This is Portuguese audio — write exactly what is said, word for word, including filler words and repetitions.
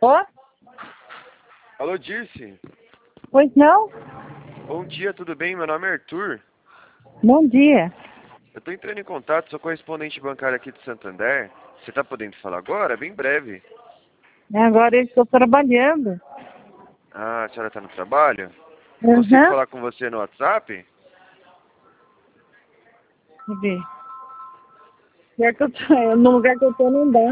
Ó, Alô, Dirce. pois não? Bom dia, tudo bem? Meu nome é Arthur. Bom dia. Eu estou entrando em contato, sou correspondente bancário aqui de Santander. Você está podendo falar agora? Bem breve. Agora eu estou trabalhando. Ah, a senhora está no trabalho? Uhum. Consigo falar com você no WhatsApp? Deixa eu ver. Lugar que eu tô, no lugar que eu tô não dá.